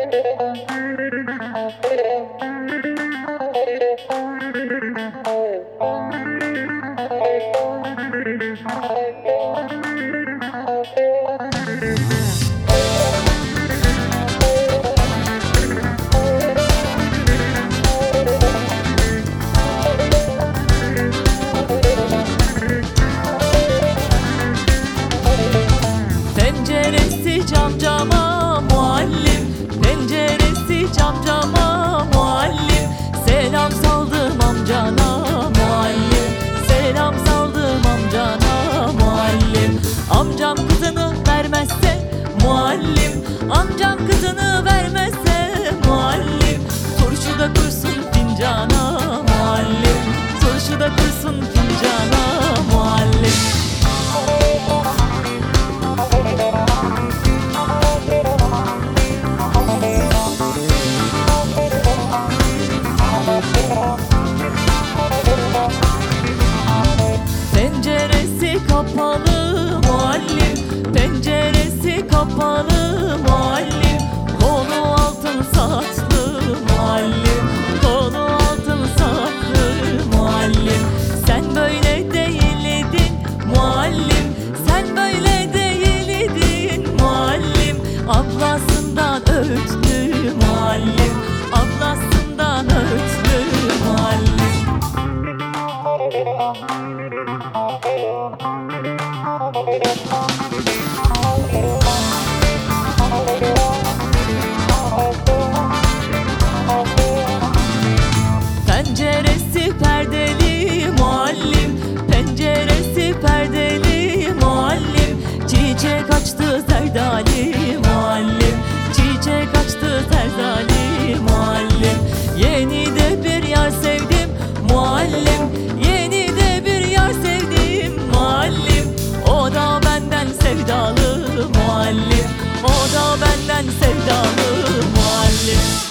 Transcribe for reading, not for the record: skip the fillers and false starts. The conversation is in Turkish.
Penceresi cam cama muallim, penceresi cam cama muallim. Selam saldım amcana muallim, selam saldım amcana muallim. Amcam kızını vermezse muallim, amcam kızını vermezse muallim. Turşuda kursun fincana muallim, turşuda kursun fincana muallim. Penceresi kapalı muallim, penceresi kapalı muallim. Kolu altın saçlı muallim, kolu altın saçlı muallim. Sen böyle değildin muallim, sen böyle değildin muallim. Ablasından öğütlü muallim, ablasından öğütlü muallim. Penceresi perdeli muallim, penceresi perdeli muallim. Çiçek açtı zerdali muallim, çiçek açtı zerdali muallim. Yeni de bir yar sevdim muallim, yeni de bir yar sevdim muallim. O da benden sevdalı muallim, o da benden sevdalı muallim.